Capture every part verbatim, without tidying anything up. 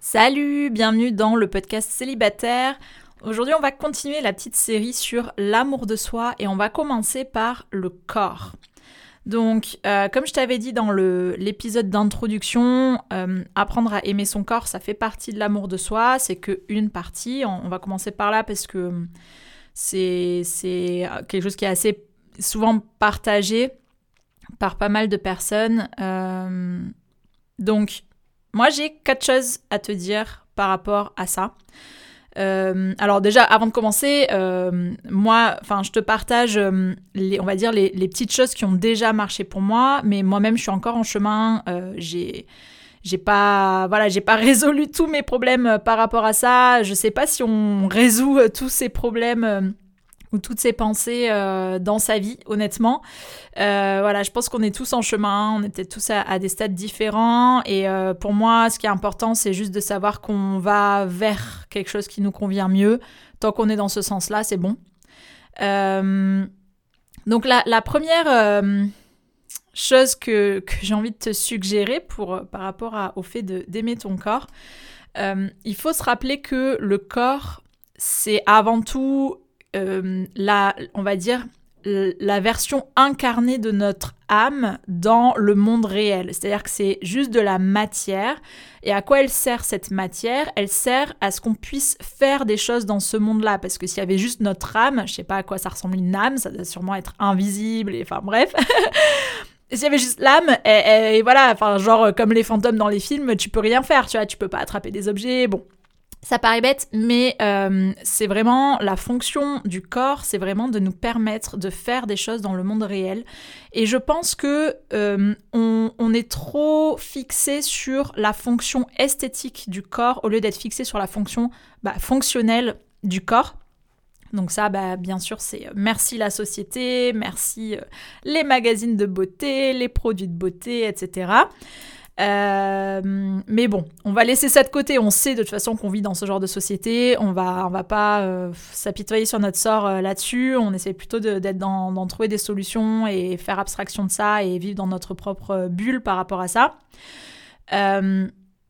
Salut, bienvenue dans le podcast Célibataire. Aujourd'hui, on va continuer la petite série sur l'amour de soi et on va commencer par le corps. Donc, euh, comme je t'avais dit dans le, l'épisode d'introduction, euh, apprendre à aimer son corps, ça fait partie de l'amour de soi, c'est qu'une partie. On, on va commencer par là parce que c'est, c'est quelque chose qui est assez souvent partagé par pas mal de personnes. Euh, donc, moi, j'ai quatre choses à te dire par rapport à ça. Euh, alors déjà, avant de commencer, euh, moi, enfin, je te partage, euh, les, on va dire, les, les petites choses qui ont déjà marché pour moi, mais moi-même, je suis encore en chemin. Euh, j'ai, j'ai pas, voilà, j'ai pas résolu tous mes problèmes par rapport à ça. Je sais pas si on résout euh, tous ces problèmes euh, ou toutes ces pensées euh, dans sa vie, honnêtement. Euh, voilà, je pense qu'on est tous en chemin, on est peut-être tous à, à des stades différents. Et euh, pour moi, ce qui est important, c'est juste de savoir qu'on va vers quelque chose qui nous convient mieux. Tant qu'on est dans ce sens-là, c'est bon. Euh, donc la, la première euh, chose que, que j'ai envie de te suggérer pour, par rapport à, au fait de, d'aimer ton corps, euh, il faut se rappeler que le corps, c'est avant tout... Euh, la, on va dire, la version incarnée de notre âme dans le monde réel. C'est-à-dire que c'est juste de la matière. Et à quoi elle sert cette matière ? Elle sert à ce qu'on puisse faire des choses dans ce monde-là. Parce que s'il y avait juste notre âme, je sais pas à quoi ça ressemble une âme, ça doit sûrement être invisible, et enfin bref. S'il y avait juste l'âme, et, et voilà, enfin genre comme les fantômes dans les films, tu peux rien faire, tu vois, tu peux pas attraper des objets, bon. Ça paraît bête, mais euh, c'est vraiment la fonction du corps, c'est vraiment de nous permettre de faire des choses dans le monde réel. Et je pense que euh, on, on est trop fixé sur la fonction esthétique du corps au lieu d'être fixé sur la fonction bah, fonctionnelle du corps. Donc ça, bah, bien sûr, c'est euh, merci la société, merci euh, les magazines de beauté, les produits de beauté, et cetera. Euh, mais bon, on va laisser ça de côté. On sait de toute façon qu'on vit dans ce genre de société. On va, on va pas euh, s'apitoyer sur notre sort euh, là-dessus. On essaie plutôt de, d'être dans, d'en trouver des solutions et faire abstraction de ça et vivre dans notre propre bulle par rapport à ça. Euh,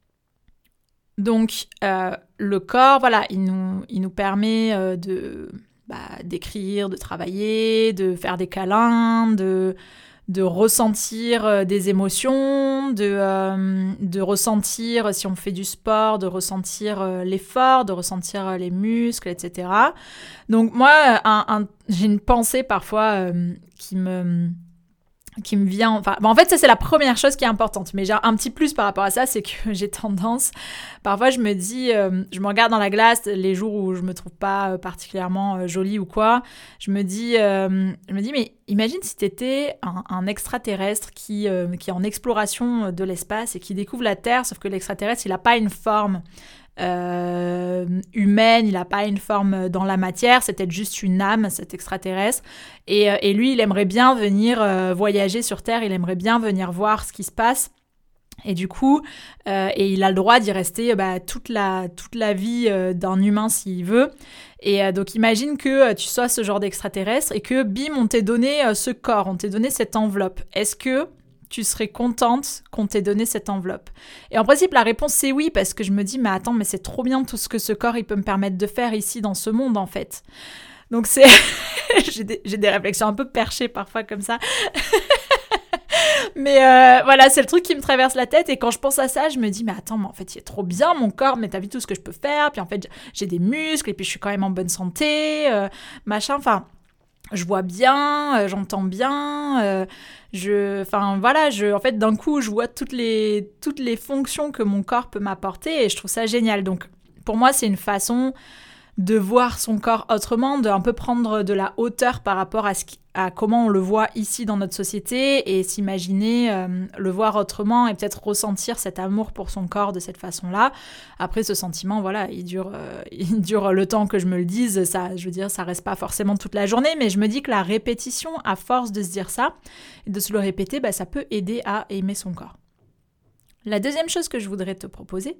donc, euh, le corps, voilà, il nous, il nous permet euh, de, bah, d'écrire, de travailler, de faire des câlins, de... de ressentir des émotions, de, euh, de ressentir, si on fait du sport, de ressentir euh, l'effort, de ressentir les muscles, et cetera. Donc moi, un, un, j'ai une pensée parfois euh, qui me... qui me vient... Enfin, bon, en fait, ça, c'est la première chose qui est importante. Mais j'ai un petit plus par rapport à ça, c'est que j'ai tendance... Parfois, je me dis... Euh, je me regarde dans la glace les jours où je me trouve pas particulièrement euh, jolie ou quoi. Je me dis... Euh, je me dis, mais imagine si t'étais un, un extraterrestre qui, euh, qui est en exploration de l'espace et qui découvre la Terre, sauf que l'extraterrestre, il a pas une forme... Euh, humaine, il n'a pas une forme dans la matière, c'est peut-être juste une âme, cet extraterrestre. Et, et lui, il aimerait bien venir euh, voyager sur Terre, il aimerait bien venir voir ce qui se passe. Et du coup, euh, et il a le droit d'y rester bah, toute, la, toute la vie euh, d'un humain s'il veut. Et euh, donc imagine que euh, tu sois ce genre d'extraterrestre et que bim, on t'ait donné euh, ce corps, on t'ait donné cette enveloppe. Est-ce que tu serais contente qu'on t'ait donné cette enveloppe? Et en principe, la réponse, c'est oui, parce que je me dis, mais attends, mais c'est trop bien tout ce que ce corps, il peut me permettre de faire ici, dans ce monde, en fait. Donc c'est... j'ai, des, j'ai des réflexions un peu perchées, parfois, comme ça. Mais euh, voilà, c'est le truc qui me traverse la tête. Et quand je pense à ça, je me dis, mais attends, mais en fait, il est trop bien, mon corps, mais t'as vu tout ce que je peux faire. Puis en fait, j'ai des muscles, et puis je suis quand même en bonne santé, euh, machin, enfin... Je vois bien, euh, j'entends bien, euh, je, enfin voilà, je, en fait d'un coup je vois toutes les, toutes les fonctions que mon corps peut m'apporter et je trouve ça génial. Donc pour moi c'est une façon de voir son corps autrement, de un peu prendre de la hauteur par rapport à, ce qui, à comment on le voit ici dans notre société et s'imaginer euh, le voir autrement et peut-être ressentir cet amour pour son corps de cette façon-là. Après, ce sentiment, voilà, il dure, euh, il dure le temps que je me le dise. Ça, je veux dire, ça reste pas forcément toute la journée, mais je me dis que la répétition, à force de se dire ça et de se le répéter, bah, ça peut aider à aimer son corps. La deuxième chose que je voudrais te proposer,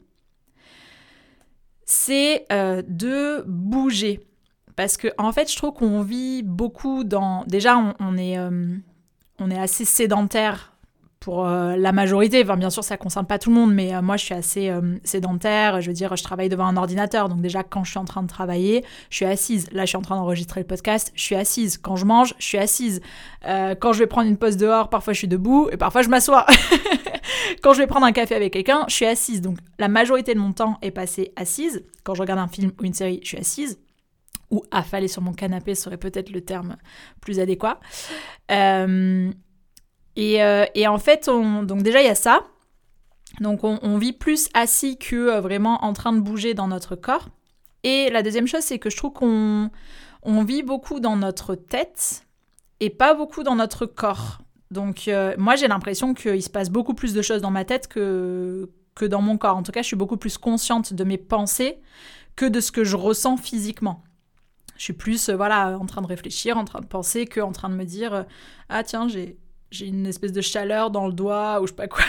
c'est euh, de bouger. Parce que, en fait, je trouve qu'on vit beaucoup dans... Déjà, on, on, est, euh, on est assez sédentaire pour euh, la majorité. Enfin, bien sûr, ça ne concerne pas tout le monde, mais euh, moi, je suis assez euh, sédentaire. Je veux dire, je travaille devant un ordinateur. Donc déjà, quand je suis en train de travailler, je suis assise. Là, je suis en train d'enregistrer le podcast, je suis assise. Quand je mange, je suis assise. Euh, quand je vais prendre une pause dehors, parfois, je suis debout et parfois, je m'assois. Quand je vais prendre un café avec quelqu'un, je suis assise. Donc, la majorité de mon temps est passé assise. Quand je regarde un film ou une série, je suis assise. Ou affalée sur mon canapé serait peut-être le terme plus adéquat. Euh... Et, euh, et en fait, on, donc déjà, il y a ça. Donc, on, on vit plus assis que euh, vraiment en train de bouger dans notre corps. Et la deuxième chose, c'est que je trouve qu'on on vit beaucoup dans notre tête et pas beaucoup dans notre corps. Donc, euh, moi, j'ai l'impression qu'il se passe beaucoup plus de choses dans ma tête que, que dans mon corps. En tout cas, je suis beaucoup plus consciente de mes pensées que de ce que je ressens physiquement. Je suis plus euh, voilà, en train de réfléchir, en train de penser, qu'en train de me dire euh, « Ah tiens, j'ai... » j'ai une espèce de chaleur dans le doigt ou je sais pas quoi.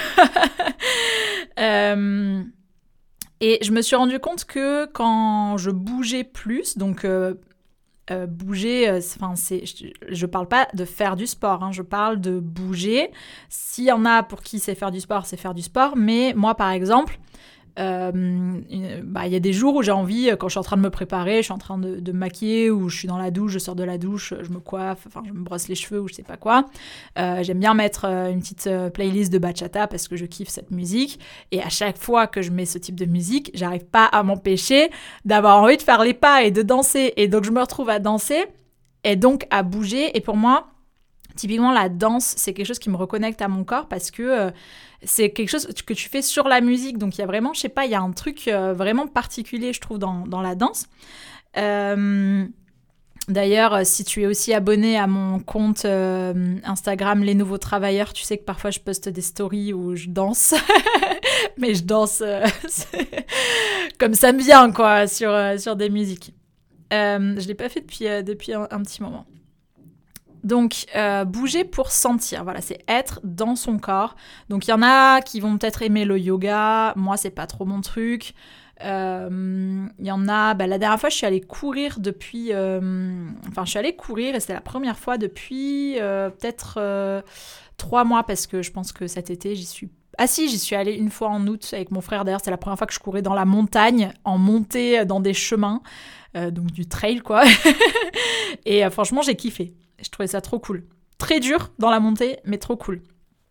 euh, et je me suis rendu compte que quand je bougeais plus, donc euh, euh, bouger, enfin euh, c'est, je, je parle pas de faire du sport, hein, je parle de bouger. S'il y en a pour qui c'est faire du sport, c'est faire du sport. Mais moi, par exemple, Euh, bah, y a des jours où j'ai envie, quand je suis en train de me préparer, je suis en train de, de me maquiller, ou je suis dans la douche, je sors de la douche, je me coiffe, enfin je me brosse les cheveux ou je sais pas quoi. Euh, j'aime bien mettre une petite playlist de bachata parce que je kiffe cette musique. Et à chaque fois que je mets ce type de musique, j'arrive pas à m'empêcher d'avoir envie de faire les pas et de danser. Et donc je me retrouve à danser et donc à bouger. Et pour moi, typiquement, la danse, c'est quelque chose qui me reconnecte à mon corps parce que euh, c'est quelque chose que tu fais sur la musique. Donc, il y a vraiment, je sais pas, il y a un truc euh, vraiment particulier, je trouve, dans, dans la danse. Euh, d'ailleurs, si tu es aussi abonné à mon compte euh, Instagram Les Nouveaux Travailleurs, tu sais que parfois, je poste des stories où je danse. Mais je danse euh, comme ça me vient, quoi, sur, euh, sur des musiques. Euh, je l'ai pas fait depuis, euh, depuis un, un petit moment. Donc, euh, bouger pour sentir, voilà, c'est être dans son corps. Donc, il y en a qui vont peut-être aimer le yoga. Moi, c'est pas trop mon truc. Il euh, y en a... Bah, la dernière fois, je suis allée courir depuis... Euh, enfin, je suis allée courir et c'était la première fois depuis euh, peut-être euh, trois mois parce que je pense que cet été, j'y suis... Ah si, j'y suis allée une fois en août avec mon frère. D'ailleurs, c'était la première fois que je courais dans la montagne, en montée dans des chemins. Euh, donc, du trail, quoi. Et euh, franchement, j'ai kiffé. Je trouvais ça trop cool. Très dur dans la montée, mais trop cool.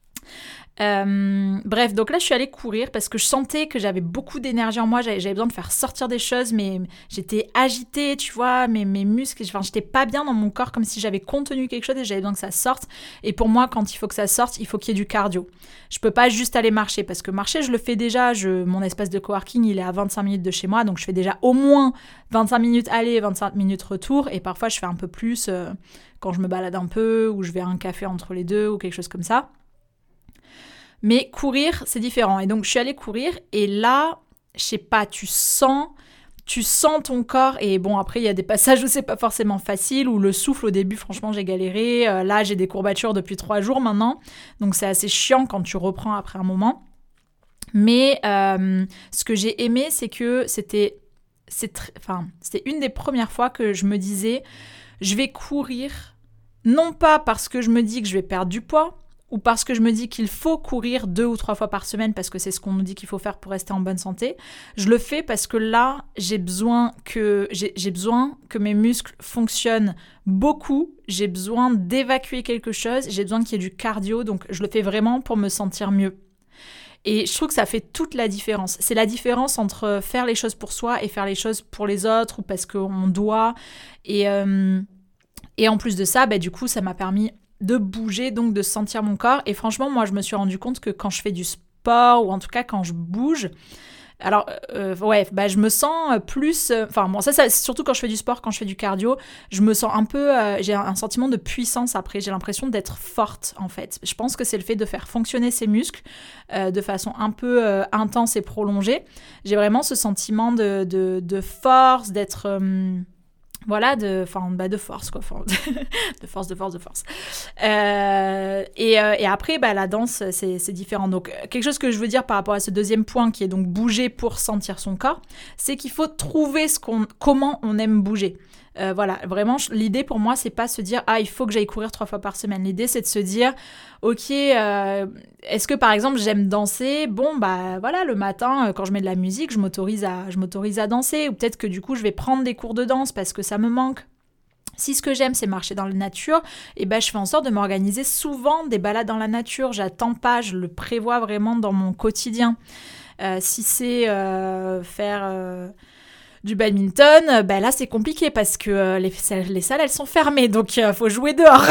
Euh, bref, donc là, je suis allée courir parce que je sentais que j'avais beaucoup d'énergie en moi. J'avais, j'avais besoin de faire sortir des choses, mais j'étais agitée, tu vois, mes, mes muscles, enfin, j'étais pas bien dans mon corps, comme si j'avais contenu quelque chose et j'avais besoin que ça sorte. Et pour moi, quand il faut que ça sorte, il faut qu'il y ait du cardio. Je peux pas juste aller marcher parce que marcher, je le fais déjà. Je, mon espace de coworking, il est à vingt-cinq minutes de chez moi, donc je fais déjà au moins vingt-cinq minutes aller, vingt-cinq minutes retour. Et parfois, je fais un peu plus euh, quand je me balade un peu ou je vais à un café entre les deux ou quelque chose comme ça. Mais courir, c'est différent. Et donc, je suis allée courir et là, je sais pas, tu sens, tu sens ton corps. Et bon, après, il y a des passages où c'est pas forcément facile, où le souffle au début, franchement, j'ai galéré. Euh, là, j'ai des courbatures depuis trois jours maintenant. Donc, c'est assez chiant quand tu reprends après un moment. Mais euh, ce que j'ai aimé, c'est que c'était, c'est tr- enfin, c'était une des premières fois que je me disais, je vais courir, non pas parce que je me dis que je vais perdre du poids, ou parce que je me dis qu'il faut courir deux ou trois fois par semaine parce que c'est ce qu'on nous dit qu'il faut faire pour rester en bonne santé. Je le fais parce que là, j'ai besoin que, j'ai, j'ai besoin que mes muscles fonctionnent beaucoup. J'ai besoin d'évacuer quelque chose. J'ai besoin qu'il y ait du cardio. Donc, je le fais vraiment pour me sentir mieux. Et je trouve que ça fait toute la différence. C'est la différence entre faire les choses pour soi et faire les choses pour les autres ou parce qu'on doit. Et, euh, et en plus de ça, bah, du coup, ça m'a permis de bouger, donc de sentir mon corps. Et franchement, moi, je me suis rendu compte que quand je fais du sport, ou en tout cas quand je bouge, alors, euh, ouais, bah, je me sens plus... Enfin, euh, bon, ça, ça, c'est surtout quand je fais du sport, quand je fais du cardio, je me sens un peu... Euh, j'ai un, un sentiment de puissance après. J'ai l'impression d'être forte, en fait. Je pense que c'est le fait de faire fonctionner ses muscles euh, de façon un peu euh, intense et prolongée. J'ai vraiment ce sentiment de, de, de force, d'être... Euh, Voilà, de, bah de force, quoi. de force, de force, de force. Euh, et, euh, et après, bah, la danse, c'est, c'est différent. Donc, quelque chose que je veux dire par rapport à ce deuxième point, qui est donc bouger pour sentir son corps, c'est qu'il faut trouver ce qu'on, comment on aime bouger. Euh, voilà, vraiment, l'idée pour moi, c'est pas se dire « Ah, il faut que j'aille courir trois fois par semaine ». L'idée, c'est de se dire « Ok, euh, est-ce que par exemple, j'aime danser ? Bon, bah voilà, le matin, quand je mets de la musique, je m'autorise à, je m'autorise à danser. Ou peut-être que du coup, je vais prendre des cours de danse parce que ça me manque. » Si ce que j'aime, c'est marcher dans la nature, et ben, je fais en sorte de m'organiser souvent des balades dans la nature. J'attends pas, je le prévois vraiment dans mon quotidien. Euh, si c'est euh, faire... Euh, du badminton, ben là c'est compliqué parce que euh, les, les salles elles sont fermées, donc il euh, faut jouer dehors.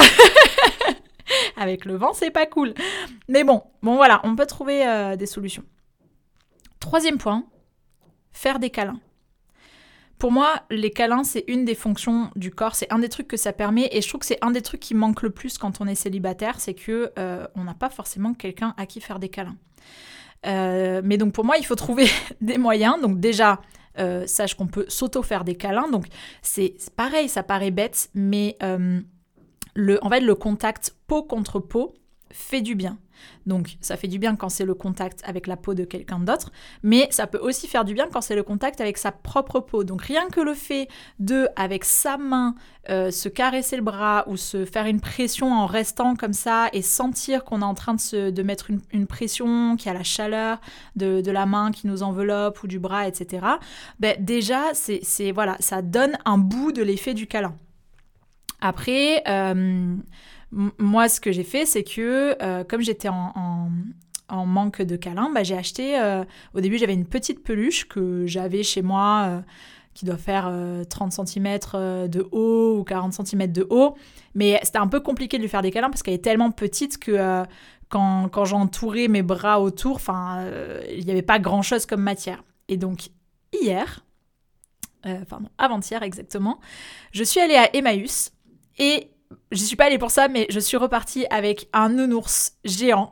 Avec le vent, c'est pas cool. Mais bon, bon voilà, on peut trouver euh, des solutions. Troisième point, faire des câlins. Pour moi, les câlins, c'est une des fonctions du corps, c'est un des trucs que ça permet, et je trouve que c'est un des trucs qui manque le plus quand on est célibataire, c'est que euh, on n'a pas forcément quelqu'un à qui faire des câlins. Euh, mais donc pour moi, il faut trouver des moyens. Donc déjà, Euh, sache qu'on peut s'auto-faire des câlins. Donc, c'est, c'est pareil, ça paraît bête, mais euh, le, en fait, le contact peau contre peau fait du bien. Donc, ça fait du bien quand c'est le contact avec la peau de quelqu'un d'autre, mais ça peut aussi faire du bien quand c'est le contact avec sa propre peau. Donc, rien que le fait de, avec sa main, euh, se caresser le bras ou se faire une pression en restant comme ça et sentir qu'on est en train de, se, de mettre une, une pression, qu'il y a la chaleur de, de la main qui nous enveloppe ou du bras, et cetera. Ben, déjà, c'est, c'est, voilà, ça donne un bout de l'effet du câlin. Après... Euh, Moi, ce que j'ai fait, c'est que euh, comme j'étais en, en, en manque de câlins, bah, j'ai acheté... Euh, au début, j'avais une petite peluche que j'avais chez moi, euh, qui doit faire euh, trente centimètres de haut ou quarante centimètres de haut. Mais c'était un peu compliqué de lui faire des câlins parce qu'elle est tellement petite que euh, quand, quand j'entourais mes bras autour, euh, il n'y avait pas grand-chose comme matière. Et donc, hier, euh, pardon, avant-hier exactement, je suis allée à Emmaüs et... Je suis pas allée pour ça, mais je suis repartie avec un nounours géant.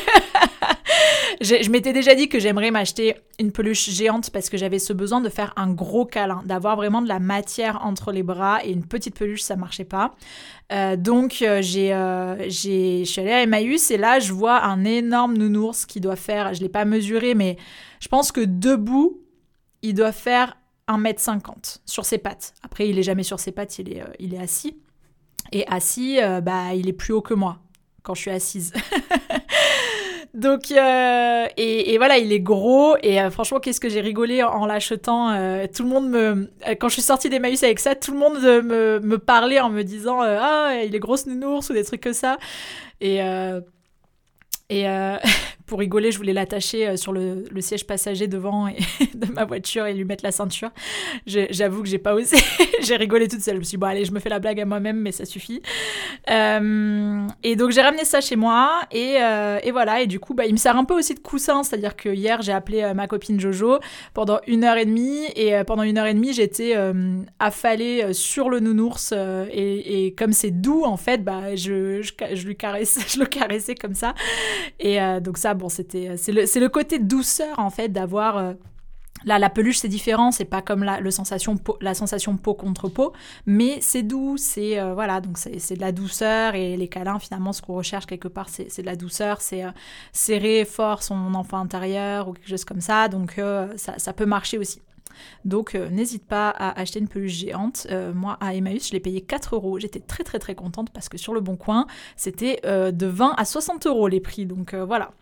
je, je m'étais déjà dit que j'aimerais m'acheter une peluche géante parce que j'avais ce besoin de faire un gros câlin, d'avoir vraiment de la matière entre les bras, et une petite peluche, ça marchait pas. Euh, donc, euh, j'ai, euh, j'ai, je suis allée à Emmaüs et là, je vois un énorme nounours qui doit faire, je l'ai pas mesuré, mais je pense que debout, il doit faire un mètre cinquante sur ses pattes. Après, il est jamais sur ses pattes, il est, euh, il est assis. Et assis, euh, bah, il est plus haut que moi quand je suis assise. Donc, euh, et, et voilà, il est gros. Et euh, franchement, qu'est-ce que j'ai rigolé en, en l'achetant. Euh, tout le monde me... Quand je suis sortie d'Emmaüs avec ça, tout le monde me, me parlait en me disant euh, « Ah, il est gros ce nounours » ou des trucs comme ça. Et... Euh, Et euh, pour rigoler, je voulais l'attacher sur le, le siège passager devant et, de ma voiture et lui mettre la ceinture. Je, j'avoue que j'ai pas osé. J'ai rigolé toute seule. Je me suis dit, bon, allez, je me fais la blague à moi-même, mais ça suffit. Euh, et donc, j'ai ramené ça chez moi. Et, euh, et voilà. Et du coup, bah, il me sert un peu aussi de coussin. C'est-à-dire que hier, j'ai appelé euh, ma copine Jojo pendant une heure et demie. Et euh, pendant une heure et demie, j'étais euh, affalée sur le nounours. Euh, et, et comme c'est doux, en fait, bah, je, je, je, lui caresse, je le caressais comme ça. Et euh, donc ça, bon, c'était, c'est, le, c'est le côté douceur, en fait, d'avoir... Euh, là, la peluche, c'est différent, c'est pas comme la, le sensation peau, la sensation peau contre peau, mais c'est doux, c'est... Euh, voilà, donc c'est, c'est de la douceur, et les câlins, finalement, ce qu'on recherche quelque part, c'est, c'est de la douceur, c'est euh, serrer fort son enfant intérieur, ou quelque chose comme ça, donc euh, ça, ça peut marcher aussi. Donc euh, n'hésite pas à acheter une peluche géante. Euh, moi à Emmaüs, je l'ai payé quatre euros. J'étais très très très contente parce que sur le Bon Coin, c'était euh, de vingt à soixante euros les prix. Donc euh, voilà.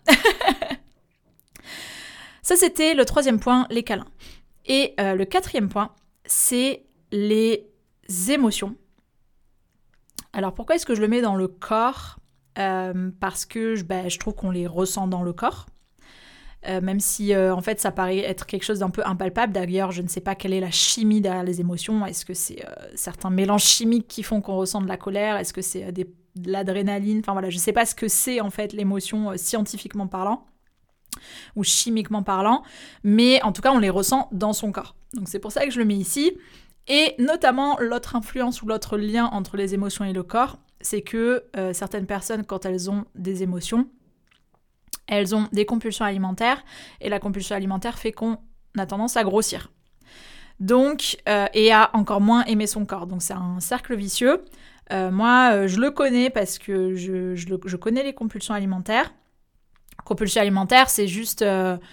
Ça c'était le troisième point, les câlins. Et euh, le quatrième point, c'est les émotions. Alors pourquoi est-ce que je le mets dans le corps ? euh, Parce que bah, je trouve qu'on les ressent dans le corps. Euh, même si euh, en fait ça paraît être quelque chose d'un peu impalpable. D'ailleurs, je ne sais pas quelle est la chimie derrière les émotions. Est-ce que c'est euh, certains mélanges chimiques qui font qu'on ressent de la colère ? Est-ce que c'est euh, des, de l'adrénaline ? Enfin voilà, je ne sais pas ce que c'est en fait l'émotion euh, scientifiquement parlant ou chimiquement parlant, mais en tout cas on les ressent dans son corps. Donc c'est pour ça que je le mets ici. Et notamment l'autre influence ou l'autre lien entre les émotions et le corps, c'est que euh, certaines personnes, quand elles ont des émotions, elles ont des compulsions alimentaires, et la compulsion alimentaire fait qu'on a tendance à grossir. Donc, euh, et à encore moins aimer son corps. Donc c'est un cercle vicieux. Euh, moi, euh, je le connais parce que je, je, le, je connais les compulsions alimentaires. Compulsion alimentaire, c'est juste... Euh,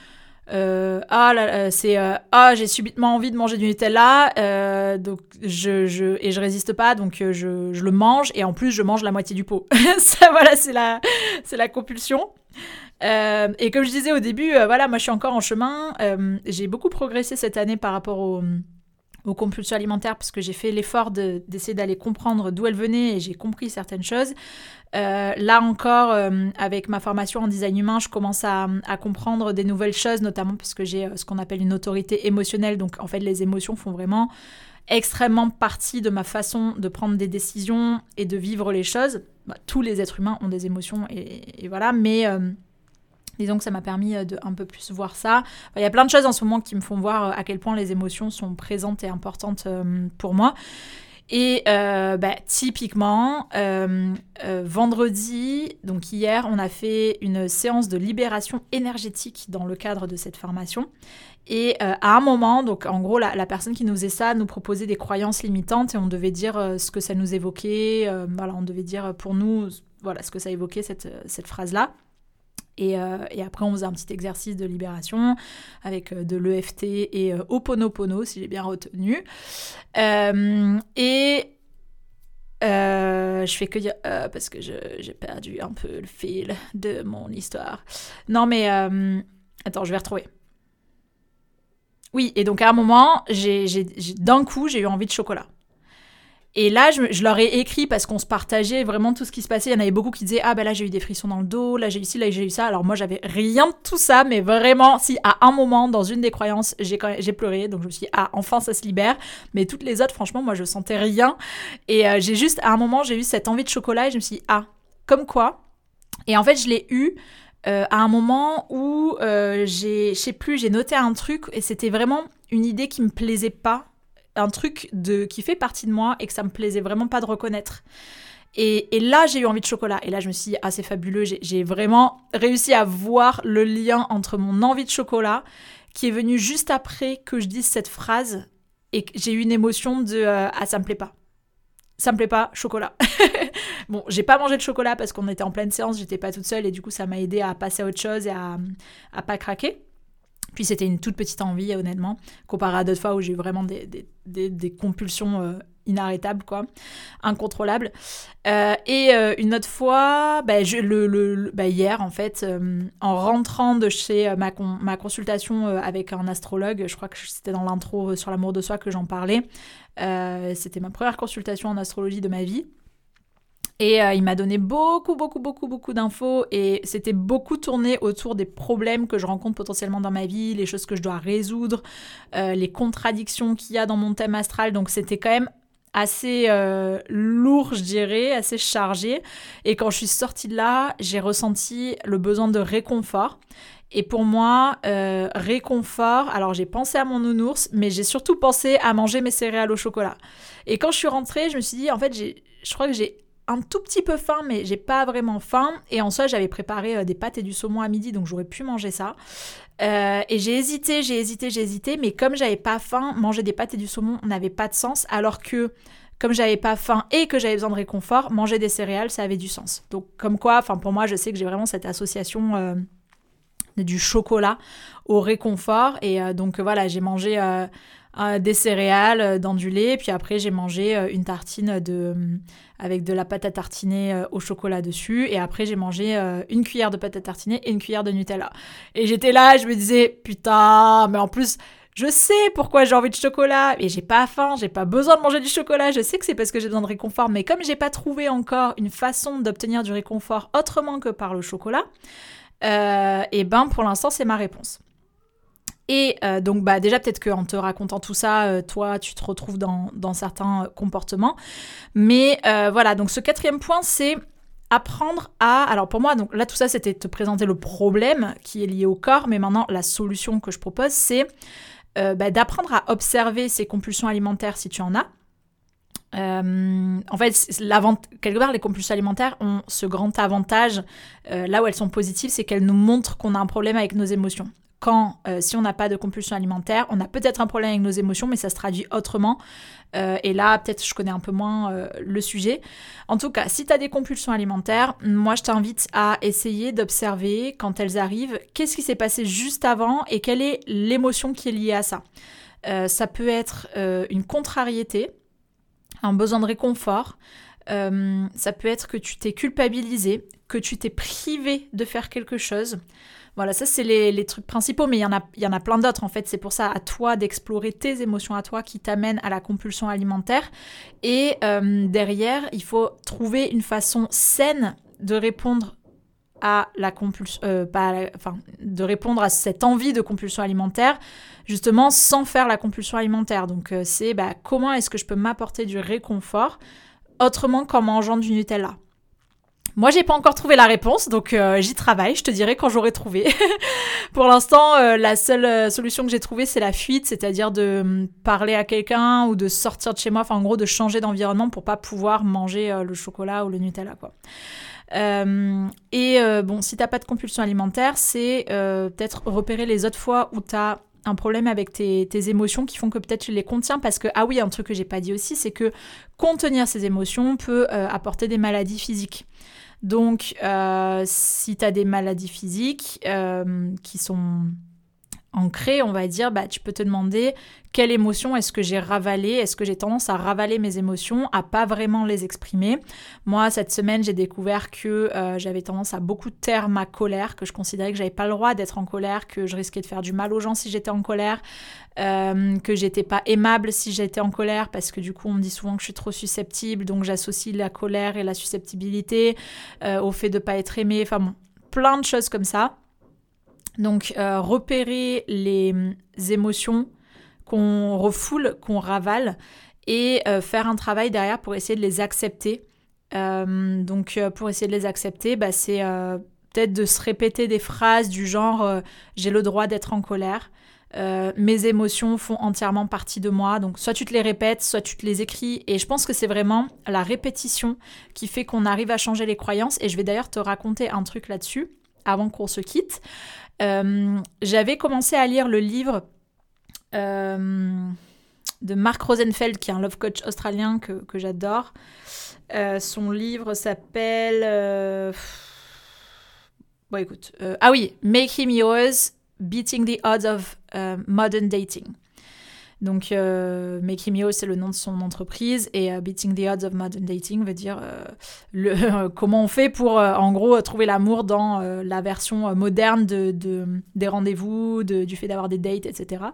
Euh, ah, là, euh, c'est euh, ah, j'ai subitement envie de manger du Nutella, euh, donc je, je et je résiste pas, donc euh, je, je le mange et en plus je mange la moitié du pot. Ça, voilà, c'est la, c'est la compulsion. Euh, et comme je disais au début, euh, voilà, moi je suis encore en chemin. Euh, j'ai beaucoup progressé cette année par rapport au aux compulsions alimentaires parce que j'ai fait l'effort de, d'essayer d'aller comprendre d'où elles venaient et j'ai compris certaines choses. Euh, là encore, euh, avec ma formation en design humain, je commence à, à comprendre des nouvelles choses, notamment parce que j'ai euh, ce qu'on appelle une autorité émotionnelle. Donc en fait, les émotions font vraiment extrêmement partie de ma façon de prendre des décisions et de vivre les choses. Bah, tous les êtres humains ont des émotions et, et voilà, mais... Euh, disons que ça m'a permis de un peu plus voir ça. Enfin, il y a plein de choses en ce moment qui me font voir à quel point les émotions sont présentes et importantes euh, pour moi. Et euh, bah, typiquement, euh, euh, vendredi, donc hier, on a fait une séance de libération énergétique dans le cadre de cette formation. Et euh, à un moment, donc en gros, la, la personne qui nous faisait ça nous proposait des croyances limitantes et on devait dire euh, ce que ça nous évoquait. Euh, voilà, on devait dire pour nous, voilà, ce que ça évoquait, cette, cette phrase-là. Et, euh, et après, on faisait un petit exercice de libération avec euh, de l'E F T et euh, Ho'oponopono, si j'ai bien retenu. Euh, et euh, je fais que dire euh, parce que je, j'ai perdu un peu le fil de mon histoire. Non, mais euh, attends, je vais retrouver. Oui, et donc à un moment, j'ai, j'ai, j'ai, d'un coup, j'ai eu envie de chocolat. Et là, je, je leur ai écrit parce qu'on se partageait vraiment tout ce qui se passait. Il y en avait beaucoup qui disaient « Ah ben là, j'ai eu des frissons dans le dos, là, j'ai eu ci, là, j'ai eu ça. » Alors moi, j'avais rien de tout ça, mais vraiment, si à un moment, dans une des croyances, j'ai, j'ai pleuré. Donc je me suis dit « Ah, enfin, ça se libère. » Mais toutes les autres, franchement, moi, je sentais rien. Et euh, j'ai juste, à un moment, j'ai eu cette envie de chocolat et je me suis dit « Ah, comme quoi ?» Et en fait, je l'ai eu euh, à un moment où, euh, j'ai, je sais plus, j'ai noté un truc et c'était vraiment une idée qui me plaisait pas. Un truc de, qui fait partie de moi et que ça me plaisait vraiment pas de reconnaître. Et, et là, j'ai eu envie de chocolat. Et là, je me suis dit, ah, c'est fabuleux. J'ai, j'ai vraiment réussi à voir le lien entre mon envie de chocolat, qui est venu juste après que je dise cette phrase, et que j'ai eu une émotion de, euh, ah, ça me plaît pas. Ça me plaît pas, chocolat. Bon, j'ai pas mangé de chocolat parce qu'on était en pleine séance, j'étais pas toute seule, et du coup, ça m'a aidé à passer à autre chose et à, à pas craquer. Puis c'était une toute petite envie, honnêtement, comparé à d'autres fois où j'ai eu vraiment des, des, des, des compulsions euh, inarrêtables, quoi, incontrôlables. Euh, et euh, une autre fois, bah, je, le, le, le, bah, hier, en fait, euh, en rentrant de chez euh, ma, con, ma consultation euh, avec un astrologue, je crois que c'était dans l'intro sur l'amour de soi que j'en parlais, euh, c'était ma première consultation en astrologie de ma vie. Et euh, il m'a donné beaucoup, beaucoup, beaucoup, beaucoup d'infos et c'était beaucoup tourné autour des problèmes que je rencontre potentiellement dans ma vie, les choses que je dois résoudre, euh, les contradictions qu'il y a dans mon thème astral. Donc c'était quand même assez euh, lourd, je dirais, assez chargé. Et quand je suis sortie de là, j'ai ressenti le besoin de réconfort. Et pour moi, euh, réconfort, alors j'ai pensé à mon nounours, mais j'ai surtout pensé à manger mes céréales au chocolat. Et quand je suis rentrée, je me suis dit, en fait, j'ai, je crois que j'ai un tout petit peu faim, mais j'ai pas vraiment faim. Et en soi, j'avais préparé euh, des pâtes et du saumon à midi, donc j'aurais pu manger ça. Euh, et j'ai hésité, j'ai hésité, j'ai hésité, mais comme j'avais pas faim, manger des pâtes et du saumon n'avait pas de sens, alors que comme j'avais pas faim et que j'avais besoin de réconfort, manger des céréales, ça avait du sens. Donc comme quoi, enfin pour moi, je sais que j'ai vraiment cette association euh, du chocolat au réconfort. Et euh, donc voilà, j'ai mangé euh, euh, des céréales euh, dans du lait, puis après j'ai mangé euh, une tartine de... Euh, avec de la pâte à tartiner euh, au chocolat dessus. Et après, j'ai mangé euh, une cuillère de pâte à tartiner et une cuillère de Nutella. Et j'étais là, je me disais, putain, mais en plus, je sais pourquoi j'ai envie de chocolat. Et j'ai pas faim, j'ai pas besoin de manger du chocolat. Je sais que c'est parce que j'ai besoin de réconfort. Mais comme j'ai pas trouvé encore une façon d'obtenir du réconfort autrement que par le chocolat, euh, et ben pour l'instant, c'est ma réponse. Et euh, donc, bah, déjà, peut-être qu'en te racontant tout ça, euh, toi, tu te retrouves dans, dans certains euh, comportements. Mais euh, voilà, donc ce quatrième point, c'est apprendre à... Alors pour moi, donc là, tout ça, c'était te présenter le problème qui est lié au corps. Mais maintenant, la solution que je propose, c'est euh, bah, d'apprendre à observer ces compulsions alimentaires si tu en as. Euh, en fait, quelque part, les compulsions alimentaires ont ce grand avantage, euh, là où elles sont positives, c'est qu'elles nous montrent qu'on a un problème avec nos émotions. quand, euh, si on n'a pas de compulsion alimentaire, on a peut-être un problème avec nos émotions, mais ça se traduit autrement. Euh, et là, peut-être je connais un peu moins euh, le sujet. En tout cas, si tu as des compulsions alimentaires, moi je t'invite à essayer d'observer quand elles arrivent, qu'est-ce qui s'est passé juste avant et quelle est l'émotion qui est liée à ça. Euh, ça peut être euh, une contrariété, un besoin de réconfort. Euh, ça peut être que tu t'es culpabilisé, que tu t'es privé de faire quelque chose. Voilà, ça c'est les, les trucs principaux, mais il y en a, il y en a plein d'autres en fait. C'est pour ça à toi d'explorer tes émotions à toi qui t'amènent à la compulsion alimentaire. Et euh, derrière, il faut trouver une façon saine de répondre à la compulsion, euh, pas à la, enfin, de répondre à cette envie de compulsion alimentaire, justement sans faire la compulsion alimentaire. Donc euh, c'est bah, comment est-ce que je peux m'apporter du réconfort autrement qu'en mangeant du Nutella. Moi, j'ai pas encore trouvé la réponse, donc euh, j'y travaille, je te dirai quand j'aurai trouvé. Pour l'instant, euh, la seule euh, solution que j'ai trouvée, c'est la fuite, c'est-à-dire de euh, parler à quelqu'un ou de sortir de chez moi, enfin en gros de changer d'environnement pour pas pouvoir manger euh, le chocolat ou le Nutella, quoi. Euh, et euh, bon, si t'as pas de compulsion alimentaire, c'est euh, peut-être repérer les autres fois où t'as un problème avec tes, tes émotions qui font que peut-être tu les contiens parce que, ah oui, un truc que j'ai pas dit aussi, c'est que contenir ces émotions peut euh, apporter des maladies physiques. Donc, euh, si tu as des maladies physiques euh, qui sont ancrées, on va dire, bah, tu peux te demander quelle émotion est-ce que j'ai ravalée, est-ce que j'ai tendance à ravaler mes émotions, à pas vraiment les exprimer. Moi, cette semaine, j'ai découvert que euh, j'avais tendance à beaucoup taire ma colère, que je considérais que j'avais pas le droit d'être en colère, que je risquais de faire du mal aux gens si j'étais en colère, euh, que j'étais pas aimable si j'étais en colère, parce que du coup, on me dit souvent que je suis trop susceptible, donc j'associe la colère et la susceptibilité euh, au fait de pas être aimée, enfin bon, plein de choses comme ça. Donc, euh, repérer les émotions qu'on refoule, qu'on ravale, et euh, faire un travail derrière pour essayer de les accepter. Euh, donc, euh, pour essayer de les accepter, bah, c'est euh, peut-être de se répéter des phrases du genre euh, « j'ai le droit d'être en colère ». Euh, mes émotions font entièrement partie de moi, donc soit tu te les répètes, soit tu te les écris, et je pense que c'est vraiment la répétition qui fait qu'on arrive à changer les croyances, et je vais d'ailleurs te raconter un truc là-dessus, avant qu'on se quitte. Euh, j'avais commencé à lire le livre euh, de Mark Rosenfeld, qui est un love coach australien que, que j'adore. Euh, son livre s'appelle... Euh... Bon, écoute. Euh, ah oui, Make Him Yours, Beating the Odds of uh, Modern Dating. Donc, euh, Make Him Yours, c'est le nom de son entreprise, et uh, Beating the Odds of Modern Dating veut dire euh, le, euh, comment on fait pour, euh, en gros, trouver l'amour dans euh, la version euh, moderne de, de, des rendez-vous, de, du fait d'avoir des dates, et cetera.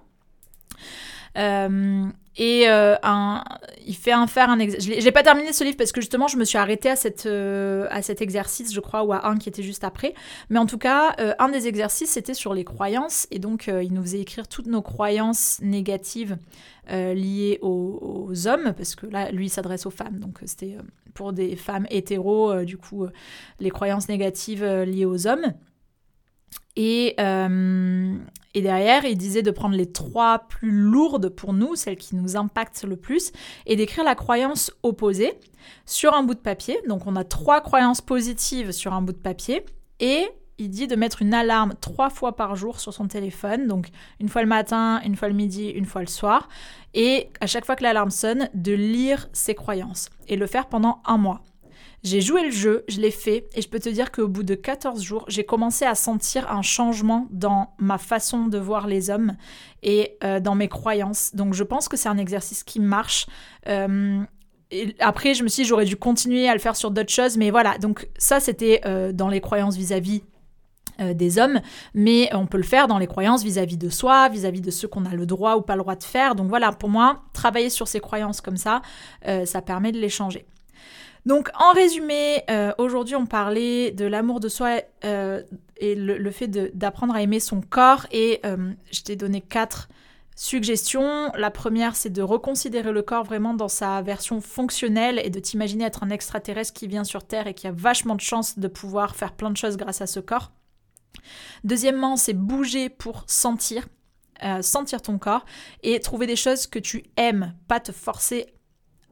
Euh, et euh, un, il fait un faire un exercice. Je n'ai pas terminé ce livre parce que justement je me suis arrêtée à, cette, euh, à cet exercice, je crois, ou à un qui était juste après. Mais en tout cas, euh, un des exercices c'était sur les croyances, et donc euh, il nous faisait écrire toutes nos croyances négatives euh, liées aux, aux hommes, parce que là lui il s'adresse aux femmes, donc euh, c'était euh, pour des femmes hétéros, euh, du coup euh, les croyances négatives euh, liées aux hommes. Et, euh, et derrière, il disait de prendre les trois plus lourdes pour nous, celles qui nous impactent le plus, et d'écrire la croyance opposée sur un bout de papier. Donc on a trois croyances positives sur un bout de papier, et il dit de mettre une alarme trois fois par jour sur son téléphone, donc une fois le matin, une fois le midi, une fois le soir, et à chaque fois que l'alarme sonne, de lire ses croyances, et le faire pendant un mois. J'ai joué le jeu, je l'ai fait, et je peux te dire qu'au bout de quatorze jours, j'ai commencé à sentir un changement dans ma façon de voir les hommes et euh, dans mes croyances. Donc je pense que c'est un exercice qui marche. Euh, et après, je me suis dit, j'aurais dû continuer à le faire sur d'autres choses, mais voilà. Donc ça, c'était euh, dans les croyances vis-à-vis euh, des hommes, mais on peut le faire dans les croyances vis-à-vis de soi, vis-à-vis de ceux qu'on a le droit ou pas le droit de faire. Donc voilà, pour moi, travailler sur ces croyances comme ça, euh, ça permet de les changer. Donc en résumé, euh, aujourd'hui on parlait de l'amour de soi euh, et le, le fait de, d'apprendre à aimer son corps, et euh, je t'ai donné quatre suggestions. La première, c'est de reconsidérer le corps vraiment dans sa version fonctionnelle et de t'imaginer être un extraterrestre qui vient sur Terre et qui a vachement de chance de pouvoir faire plein de choses grâce à ce corps. Deuxièmement, c'est bouger pour sentir, euh, sentir ton corps et trouver des choses que tu aimes, pas te forcer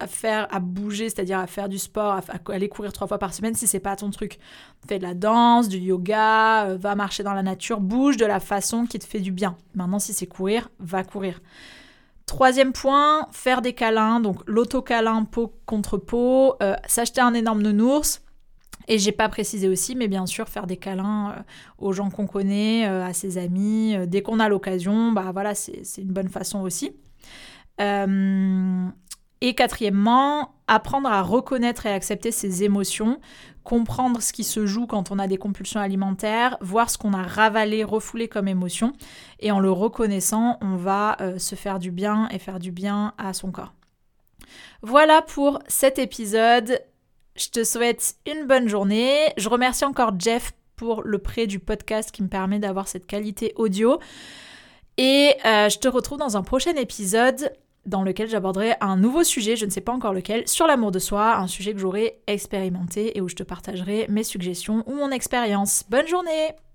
à faire, à bouger, c'est-à-dire à faire du sport, à, à aller courir trois fois par semaine si c'est pas ton truc. Fais de la danse, du yoga, euh, va marcher dans la nature, bouge de la façon qui te fait du bien. Maintenant, si c'est courir, va courir. Troisième point, faire des câlins, donc l'auto-câlin peau contre peau, euh, s'acheter un énorme nounours. Et j'ai pas précisé aussi, mais bien sûr, faire des câlins euh, aux gens qu'on connaît, euh, à ses amis, euh, dès qu'on a l'occasion, bah voilà, c'est, c'est une bonne façon aussi. Euh, et quatrièmement, apprendre à reconnaître et accepter ses émotions, comprendre ce qui se joue quand on a des compulsions alimentaires, voir ce qu'on a ravalé, refoulé comme émotion, et en le reconnaissant, on va euh, se faire du bien et faire du bien à son corps. Voilà pour cet épisode. Je te souhaite une bonne journée. Je remercie encore Jeff pour le prêt du podcast qui me permet d'avoir cette qualité audio. Et euh, je te retrouve dans un prochain épisode dans lequel j'aborderai un nouveau sujet, je ne sais pas encore lequel, sur l'amour de soi, un sujet que j'aurai expérimenté et où je te partagerai mes suggestions ou mon expérience. Bonne journée!